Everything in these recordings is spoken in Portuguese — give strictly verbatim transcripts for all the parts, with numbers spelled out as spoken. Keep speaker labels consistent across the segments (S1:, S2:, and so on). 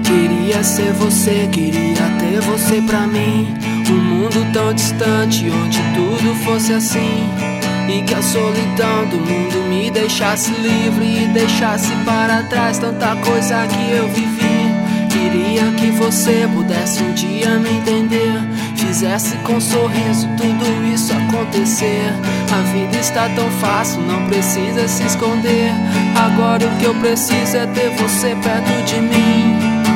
S1: Queria ser você, queria ter você pra mim. Um mundo tão distante, onde tudo fosse assim. E que a solidão do mundo me deixasse livre e deixasse para trás tanta coisa que eu vivi. Queria que você pudesse um dia me entender, fizesse com um sorriso tudo isso acontecer. A vida está tão fácil, não precisa se esconder. Agora o que eu preciso é ter você perto de mim.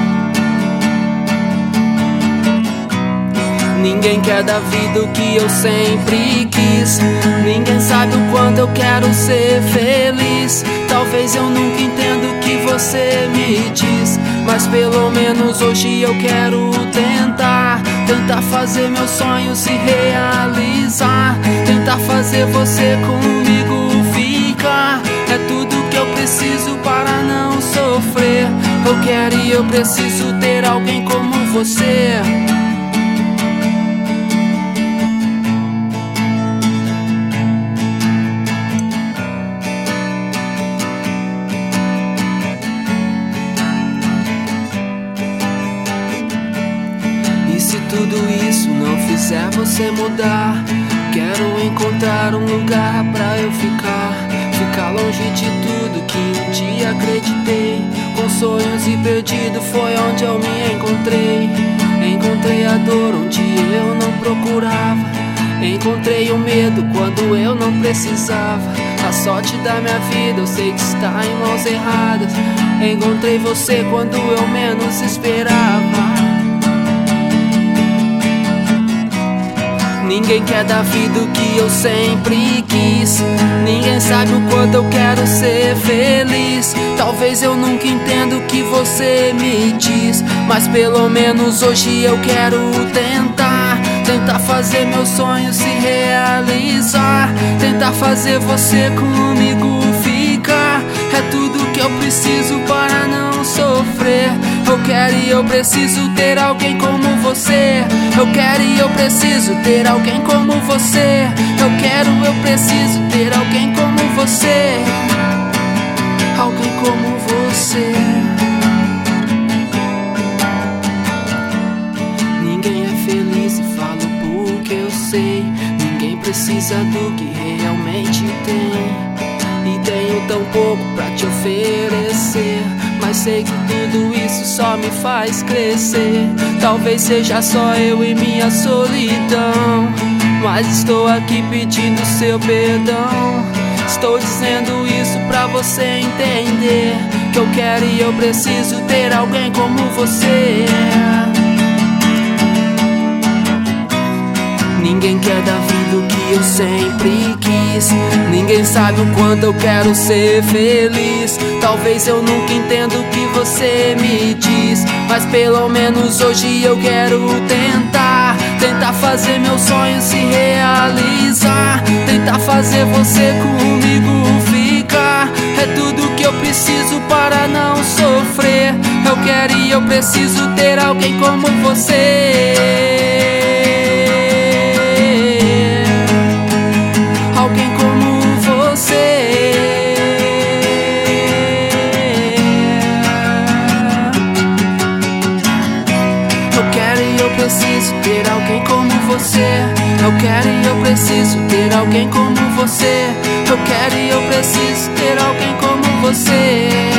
S1: Ninguém quer da vida o que eu sempre quis. Ninguém sabe o quanto eu quero ser feliz. Talvez eu nunca entenda o que você me diz, mas pelo menos hoje eu quero tentar. Tentar fazer meus sonhos se realizar. Tentar fazer você comigo ficar. É tudo que eu preciso para não sofrer. Eu quero e eu preciso ter alguém como você. Se tudo isso não fizer você mudar, quero encontrar um lugar pra eu ficar. Ficar longe de tudo que um dia acreditei. Com sonhos e perdido foi onde eu me encontrei. Encontrei a dor onde eu não procurava. Encontrei o medo quando eu não precisava. A sorte da minha vida eu sei que está em mãos erradas. Encontrei você quando eu menos esperava. Ninguém quer da vida o que eu sempre quis. Ninguém sabe o quanto eu quero ser feliz. Talvez eu nunca entenda o que você me diz, mas pelo menos hoje eu quero tentar. Tentar fazer meus sonhos se realizar. Tentar fazer você comigo ficar. É tudo que eu preciso para não sofrer. Eu quero e eu preciso ter alguém como você. Eu quero e eu preciso ter alguém como você. Eu quero, eu preciso ter alguém como você. Alguém como você. Ninguém é feliz e falo porque eu sei. Ninguém precisa do que realmente tem. E tenho tão pouco pra te oferecer, mas sei que tudo isso só me faz crescer. Talvez seja só eu e minha solidão, mas estou aqui pedindo seu perdão. Estou dizendo isso pra você entender que eu quero e eu preciso ter alguém como você. Ninguém quer da vida o que eu sempre quis. Ninguém sabe o quanto eu quero ser feliz. Talvez eu nunca entenda o que você me diz, mas pelo menos hoje eu quero tentar. Tentar fazer meus sonhos se realizar. Tentar fazer você comigo ficar. É tudo que eu preciso para não sofrer. Eu quero e eu preciso ter alguém como você. Eu preciso ter alguém como você. Eu quero e eu preciso ter alguém como você. Eu quero e eu preciso ter alguém como você.